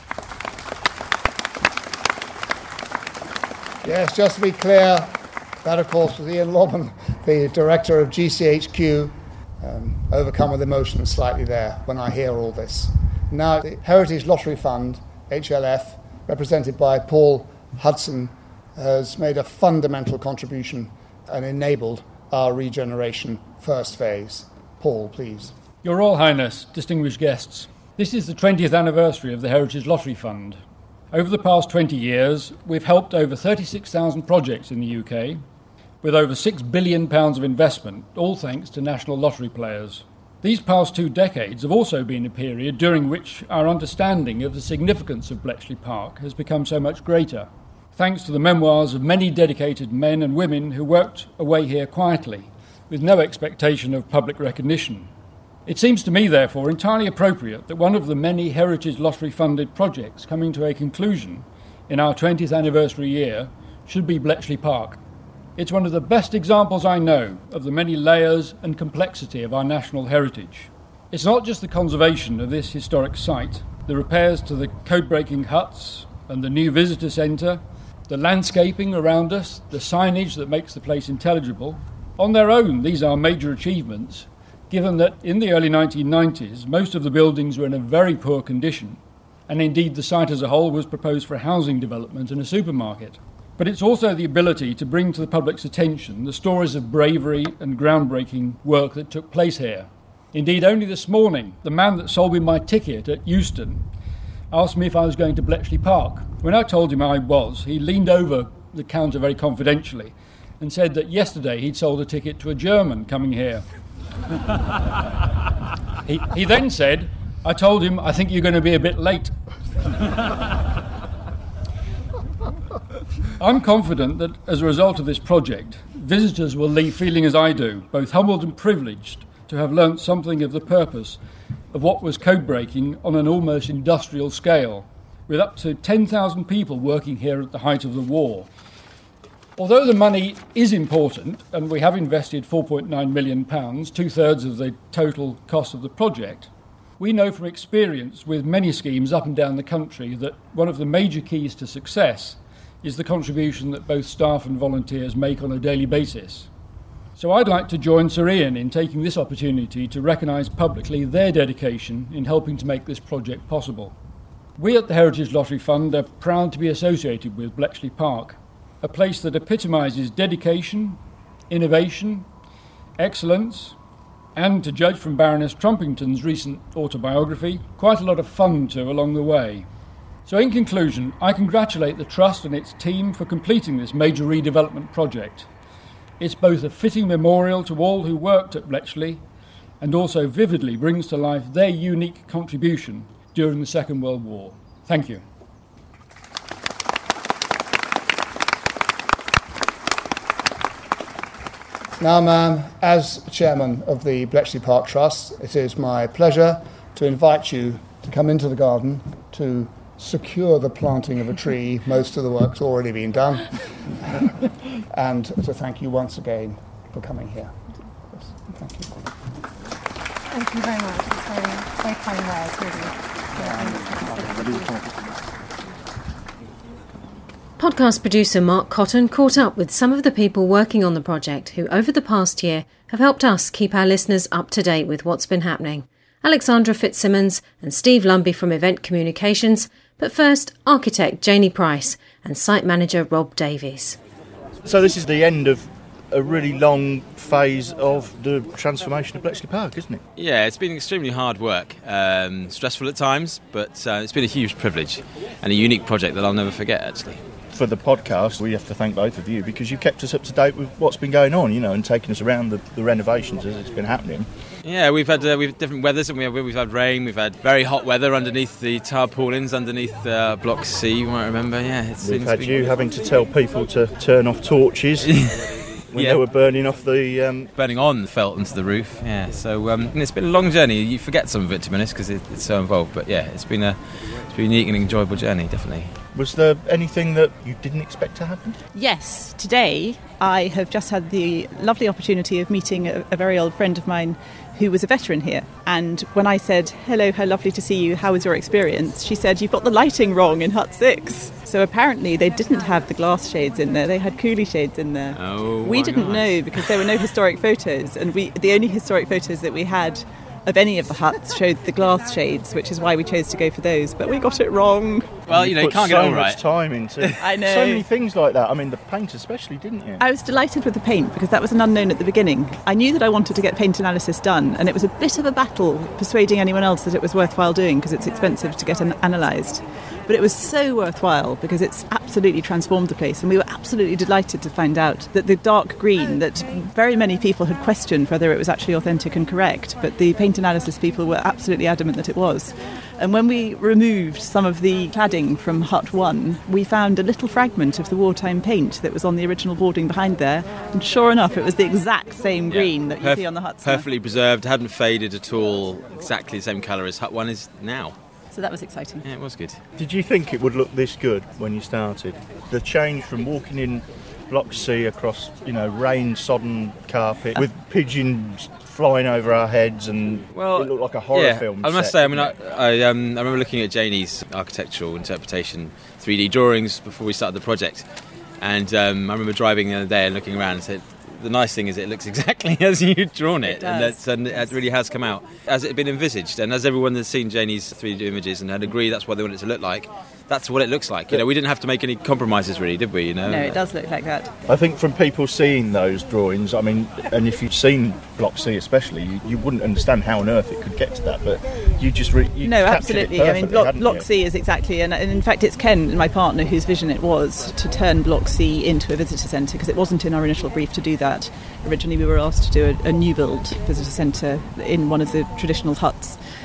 Yes, just to be clear, that of course was Ian Lobban, the director of GCHQ, overcome with emotion slightly there when I hear all this. Now, the Heritage Lottery Fund, HLF, represented by Paul Hudson, has made a fundamental contribution and enabled our regeneration first phase. Paul, please. Your Royal Highness, distinguished guests, this is the 20th anniversary of the Heritage Lottery Fund. Over the past 20 years, we've helped over 36,000 projects in the UK, with over £6 billion of investment, all thanks to national lottery players. These past 2 decades have also been a period during which our understanding of the significance of Bletchley Park has become so much greater, thanks to the memoirs of many dedicated men and women who worked away here quietly, with no expectation of public recognition. It seems to me, therefore, entirely appropriate that one of the many Heritage Lottery-funded projects coming to a conclusion in our 20th anniversary year should be Bletchley Park. It's one of the best examples I know of the many layers and complexity of our national heritage. It's not just the conservation of this historic site, the repairs to the code-breaking huts and the new visitor centre, the landscaping around us, the signage that makes the place intelligible. On their own, these are major achievements, given that in the early 1990s, most of the buildings were in a very poor condition, and indeed the site as a whole was proposed for housing development and a supermarket. But it's also the ability to bring to the public's attention the stories of bravery and groundbreaking work that took place here. Indeed, only this morning, the man that sold me my ticket at Euston asked me if I was going to Bletchley Park. When I told him I was, he leaned over the counter very confidentially and said that yesterday he'd sold a ticket to a German coming here. He then said, I told him, I think you're going to be a bit late. I'm confident that as a result of this project, visitors will leave feeling as I do, both humbled and privileged to have learnt something of the purpose of what was code breaking on an almost industrial scale, with up to 10,000 people working here at the height of the war. Although the money is important, and we have invested £4.9 million, 2/3 of the total cost of the project, we know from experience with many schemes up and down the country that one of the major keys to success is the contribution that both staff and volunteers make on a daily basis. So I'd like to join Sir Ian in taking this opportunity to recognise publicly their dedication in helping to make this project possible. We at the Heritage Lottery Fund are proud to be associated with Bletchley Park, a place that epitomises dedication, innovation, excellence, and, to judge from Baroness Trumpington's recent autobiography, quite a lot of fun too along the way. So in conclusion, I congratulate the Trust and its team for completing this major redevelopment project. It's both a fitting memorial to all who worked at Bletchley and also vividly brings to life their unique contribution during the Second World War. Thank you. Now, ma'am, as chairman of the Bletchley Park Trust, it is my pleasure to invite you to come into the garden to secure the planting of a tree. Most of the work's already been done. And to thank you once again for coming here. Yes, thank you. Thank you very much. It's very kind words, really. Podcast producer Mark Cotton caught up with some of the people working on the project who, over the past year, have helped us keep our listeners up to date with what's been happening. Alexandra Fitzsimmons and Steve Lumby from Event Communications, but first, architect Janie Price and site manager Rob Davies. So this is the end of a really long phase of the transformation of Bletchley Park, isn't it? Yeah, it's been extremely hard work, stressful at times, but it's been a huge privilege and a unique project that I'll never forget, actually. For the podcast, we have to thank both of you because you kept us up to date with what's been going on, and taking us around the renovations as it's been happening. Yeah, we've had different weathers, and we've had rain, we've had very hot weather underneath the tarpaulins, underneath Block C, you might remember. Yeah, we've had you having to tell people to turn off torches when they were burning off the... burning on felt into the roof, yeah. So it's been a long journey. You forget some of it, to be honest, because it's so involved. But yeah, it's been a unique and enjoyable journey, definitely. Was there anything that you didn't expect to happen? Yes, today I have just had the lovely opportunity of meeting a very old friend of mine who was a veteran here. And when I said, "Hello, how lovely to see you, how was your experience?" she said, "You've got the lighting wrong in Hut 6. So apparently they didn't have the glass shades in there, they had coulis shades in there. Oh, we didn't know because there were no historic photos, and the only historic photos that we had of any of the huts showed the glass shades, which is why we chose to go for those, but we got it wrong. Well, you can't get it all right. So much time into I know. So many things like that. I mean, the paint especially, didn't you? I was delighted with the paint because that was an unknown at the beginning. I knew that I wanted to get paint analysis done, and it was a bit of a battle persuading anyone else that it was worthwhile doing because it's expensive to get analysed. But it was so worthwhile because it's absolutely transformed the place, and we were absolutely delighted to find out that the dark green that very many people had questioned whether it was actually authentic and correct, but the paint analysis people were absolutely adamant that it was. And when we removed some of the cladding from Hut 1, we found a little fragment of the wartime paint that was on the original boarding behind there, and sure enough it was the exact same green that you see on the huts. Perfectly preserved, hadn't faded at all, exactly the same colour as Hut 1 is now. So that was exciting. Yeah, it was good. Did you think it would look this good when you started? The change from walking in Block C across, rain-sodden carpet with pigeons flying over our heads, and it looked like a horror film. I must say, I remember looking at Janie's architectural interpretation, 3D drawings before we started the project, and I remember driving the other day and looking around and said, the nice thing is it looks exactly as you'd drawn it, and it really has come out as it had been envisaged, and as everyone has seen Janie's 3D images and had agreed that's what they want it to look like, that's what it looks like. We didn't have to make any compromises really, did we? No, it does look like that. I think from people seeing those drawings, and if you've seen Block C especially, you wouldn't understand how on earth it could get to that, but you just no, absolutely. Block C is exactly, and in fact it's Ken, my partner, whose vision it was to turn Block C into a visitor centre, because it wasn't in our initial brief to do that. Originally we were asked to do a new build visitor centre in one of the traditional huts,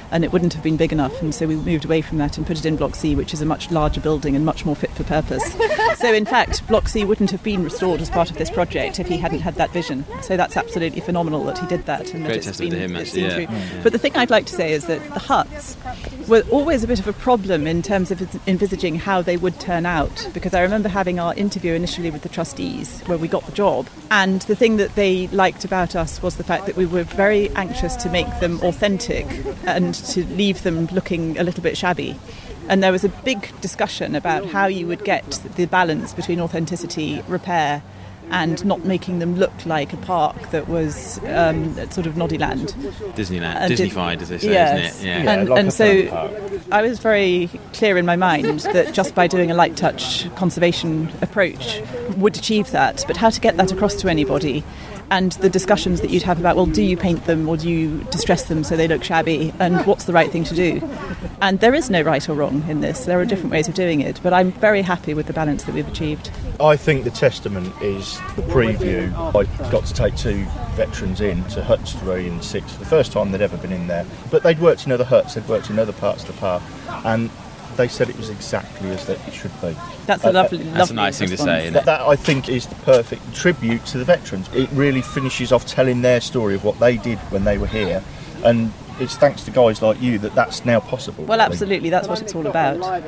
and it wouldn't have been big enough, and so we moved away from that and put it in Block C, which is a much larger building and much more fit for purpose. So in fact, Block C wouldn't have been restored as part of this project if he hadn't had that vision. So that's absolutely phenomenal that he did that, and Great that it's testament to him, actually, yeah. true. But the thing I'd like to say is that the huts were always a bit of a problem in terms of envisaging how they would turn out, because I remember having our interview initially with the trustees where we got the job, and the thing that they liked about us was the fact that we were very anxious to make them authentic and to leave them looking a little bit shabby. And there was a big discussion about how you would get the balance between authenticity, repair, and not making them look like a park that was sort of Noddyland. Disneyland, Disneyfied, as they say, yes. isn't it? Yeah. And so I was very clear in my mind that just by doing a light touch conservation approach would achieve that, but how to get that across to anybody, and the discussions that you'd have about, well, do you paint them or do you distress them so they look shabby, and what's the right thing to do? And there is no right or wrong in this. There are different ways of doing it, but I'm very happy with the balance that we've achieved. I think the testament is the preview. I got to take 2 veterans in to huts 3 and 6 for the first time they'd ever been in there. But they'd worked in other huts, they'd worked in other parts of the park, and they said it was exactly as it should be. That's a lovely That's a nice thing to say, isn't it? That I think is the perfect tribute to the veterans. It really finishes off telling their story of what they did when they were here, and it's thanks to guys like you that that's now possible. Well, absolutely, that's what it's all about.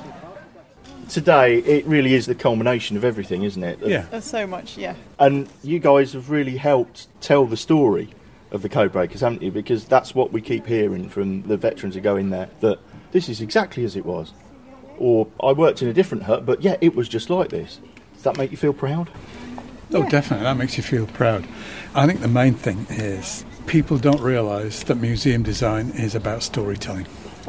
Today, it really is the culmination of everything, isn't it? Yeah. There's so much, yeah. And you guys have really helped tell the story of the Codebreakers, haven't you? Because that's what we keep hearing from the veterans who go in there, that this is exactly as it was. Or, I worked in a different hut, but yeah, it was just like this. Does that make you feel proud? Oh, definitely, that makes you feel proud. I think the main thing is people don't realise that museum design is about storytelling.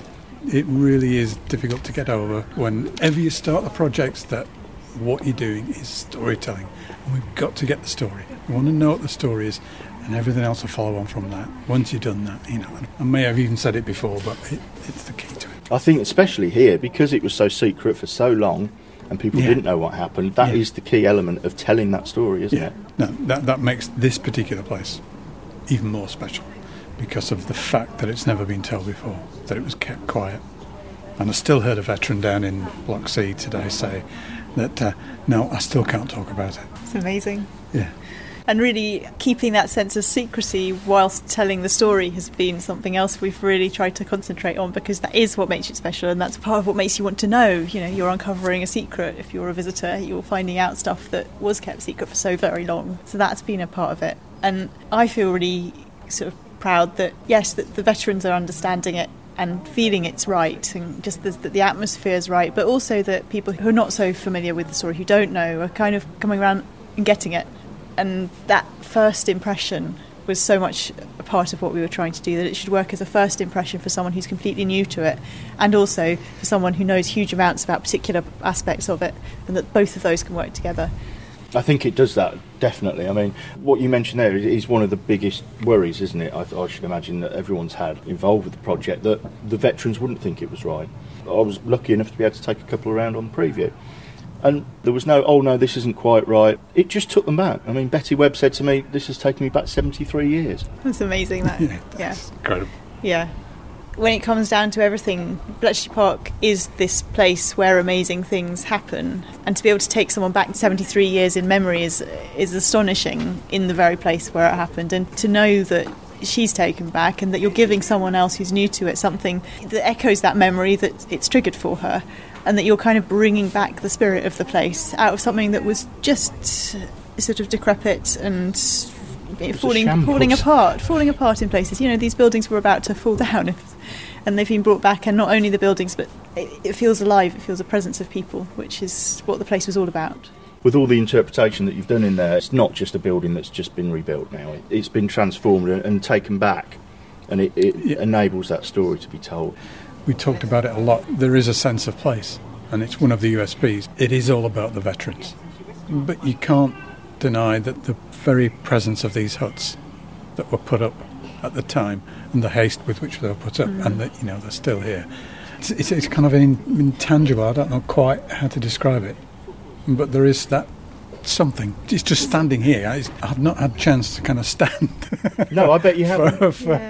It really is difficult to get over whenever you start the projects that what you're doing is storytelling, and we've got to get the story. We want to know what the story is, and everything else will follow on from that. Once you've done that, I may have even said it before, but it's the key to it. I think especially here, because it was so secret for so long and people didn't know what happened, that is the key element of telling that story, isn't it? No, that makes this particular place even more special, because of the fact that it's never been told before, that it was kept quiet. And I still heard a veteran down in Block C today say that, no, I still can't talk about it. It's amazing. Yeah. And really keeping that sense of secrecy whilst telling the story has been something else we've really tried to concentrate on, because that is what makes it special, and that's part of what makes you want to know. You're uncovering a secret. If you're a visitor, you're finding out stuff that was kept secret for so very long. So that's been a part of it. And I feel really sort of proud that, yes, that the veterans are understanding it and feeling it's right, and just that the atmosphere is right, but also that people who are not so familiar with the story, who don't know, are kind of coming around and getting it. And that first impression was so much a part of what we were trying to do, that it should work as a first impression for someone who's completely new to it, and also for someone who knows huge amounts about particular aspects of it, and that both of those can work together. I think it does that, definitely. I mean, what you mentioned there is one of the biggest worries, isn't it? I should imagine that everyone's had involved with the project, that the veterans wouldn't think it was right. I was lucky enough to be able to take a couple around on the preview. And there was no, oh no, this isn't quite right. It just took them back. I mean, Betty Webb said to me, this has taken me back 73 years. That's amazing, that. Yeah. Incredible. Yeah. When it comes down to everything, Bletchley Park is this place where amazing things happen. And to be able to take someone back 73 years in memory is astonishing, in the very place where it happened. And to know that she's taken back and that you're giving someone else who's new to it something that echoes that memory that it's triggered for her, and that you're kind of bringing back the spirit of the place out of something that was just sort of decrepit and falling apart in places. These buildings were about to fall down, and they've been brought back, and not only the buildings, but it feels alive, it feels a presence of people, which is what the place was all about. With all the interpretation that you've done in there, it's not just a building that's just been rebuilt now. It's been transformed and taken back, and it enables that story to be told. We talked about it a lot. There is a sense of place, and it's one of the USPs. It is all about the veterans. But you can't deny that the very presence of these huts that were put up at the time, and the haste with which they were put up, and that they're still here. It's kind of intangible. I don't know quite how to describe it, but there is that something. It's just standing here. I've not had a chance to kind of stand. No, I bet you haven't.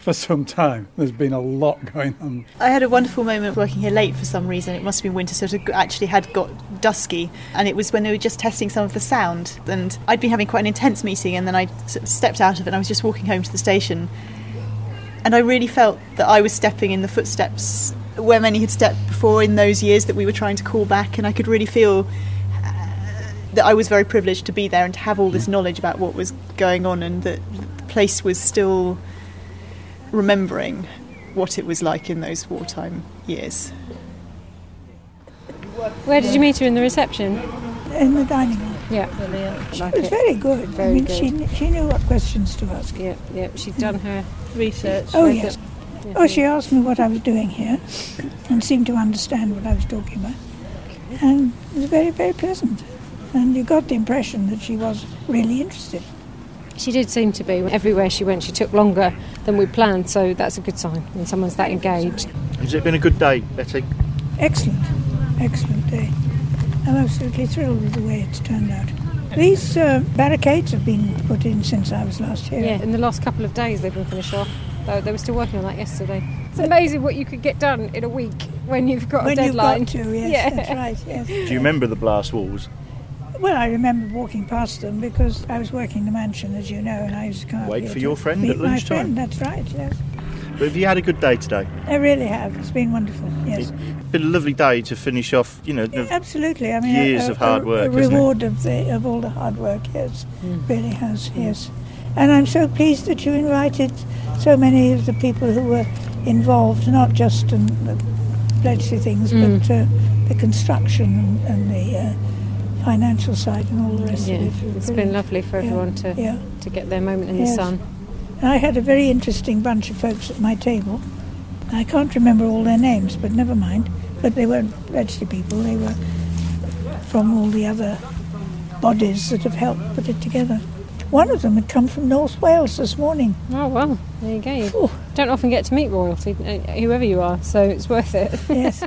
for some time. There's been a lot going on. I had a wonderful moment working here late for some reason. It must have been winter, so it actually had got dusky, and it was when they were just testing some of the sound, and I'd been having quite an intense meeting, and then I stepped out of it and I was just walking home to the station, and I really felt that I was stepping in the footsteps where many had stepped before in those years that we were trying to call back, and I could really feel that I was very privileged to be there and to have all this knowledge about what was going on, and that the place was still remembering what it was like in those wartime years. Where did you meet her, in the reception? In the dining room. Yeah. She was very good. Very good. She knew what questions to ask. Yeah, she'd done her research. Oh, yes. Oh, she asked me what I was doing here and seemed to understand what I was talking about. And it was very, very pleasant. And you got the impression that she was really interested. She did seem to be. Everywhere she went, she took longer than we planned, so that's a good sign when someone's that engaged. Has it been a good day, Betty? Excellent. Excellent day. I'm absolutely thrilled with the way it's turned out. These barricades have been put in since I was last here. Yeah, in the last couple of days they've been finished off. They were still working on that yesterday. It's amazing what you could get done in a week when you've got a deadline. When you've got to, yes, that's right, yes. Do you remember the blast walls? Well, I remember walking past them because I was working the mansion, as you know, and I used to come up Wait here for to your friend meet at lunchtime. my friend, that's right, yes. But have you had a good day today? I really have. It's been wonderful, yes. It's been a lovely day to finish off, Absolutely. I mean, years of hard work, a reward of all the hard work, yes, really has, yes. And I'm so pleased that you invited so many of the people who were involved, not just in the Bletchley things, but the construction and the financial side and all the rest of it. It's been lovely for everyone to get their moment in the sun. I had a very interesting bunch of folks at my table. I can't remember all their names, but never mind. But they weren't Bletchley people, they were from all the other bodies that have helped put it together. One of them had come from North Wales this morning. Oh, well, there you go. You don't often get to meet royalty, whoever you are, so it's worth it. Yes.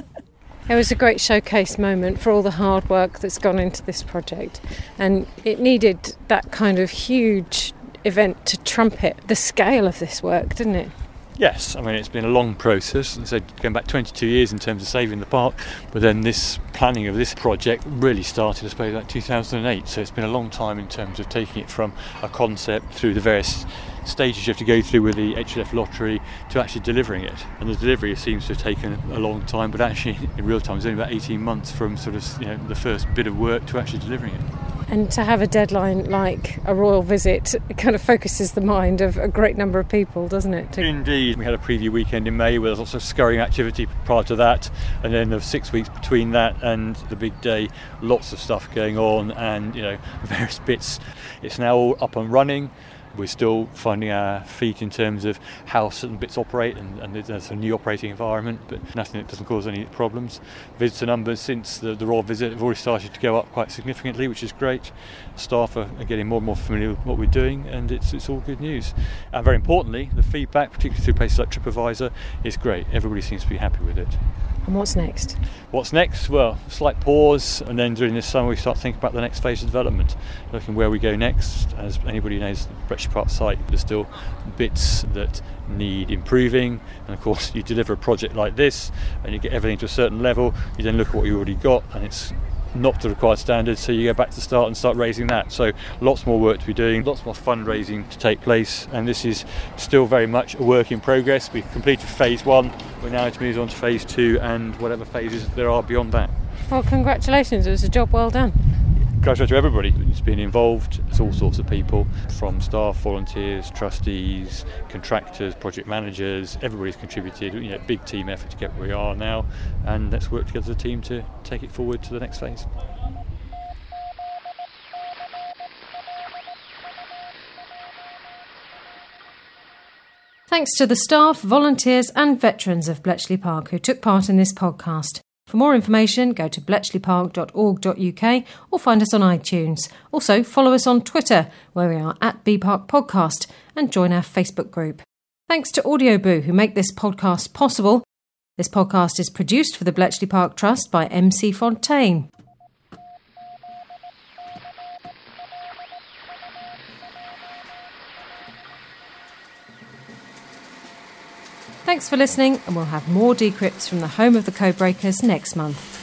It was a great showcase moment for all the hard work that's gone into this project, and it needed that kind of huge event to trumpet the scale of this work, didn't it? Yes, I mean, it's been a long process, so going back 22 years in terms of saving the park, but then this planning of this project really started, I suppose, like 2008, so it's been a long time in terms of taking it from a concept through the various stages you have to go through with the HLF lottery to actually delivering it. And the delivery seems to have taken a long time, but actually in real time it's only about 18 months from sort of the first bit of work to actually delivering it. And to have a deadline like a royal visit, it kind of focuses the mind of a great number of people, doesn't it? Indeed. We had a preview weekend in May where there was lots of scurrying activity prior to that, and then there were 6 weeks between that and the big day, lots of stuff going on and various bits. It's now all up and running. We're still finding our feet in terms of how certain bits operate, and there's a new operating environment, but nothing that doesn't cause any problems. Visitor numbers since the royal visit have already started to go up quite significantly, which is great. Staff are getting more and more familiar with what we're doing, and it's all good news. And very importantly, the feedback, particularly through places like TripAdvisor, is great. Everybody seems to be happy with it. And what's next? What's next? Well, slight pause, and then during this summer we start thinking about the next phase of development, looking where we go next. As anybody knows, the Bletchley Park site, there's still bits that need improving, and of course you deliver a project like this and you get everything to a certain level, you then look at what you already got and it's not to the required standards, so you go back to the start and start raising that. So lots more work to be doing, lots more fundraising to take place, and this is still very much a work in progress. We've completed phase 1, we're now to move on to phase 2 and whatever phases there are beyond that. Well, congratulations, it was a job well done. Congratulations to everybody who's been involved. It's all sorts of people, from staff, volunteers, trustees, contractors, project managers. Everybody's contributed. Big team effort to get where we are now, and let's work together as a team to take it forward to the next phase. Thanks to the staff, volunteers and veterans of Bletchley Park who took part in this podcast. For more information, go to bletchleypark.org.uk or find us on iTunes. Also, follow us on Twitter, where we are @BParkPodcast, and join our Facebook group. Thanks to Audioboo, who make this podcast possible. This podcast is produced for the Bletchley Park Trust by MC Fontaine. Thanks for listening, and we'll have more Decrypts from the home of the Codebreakers next month.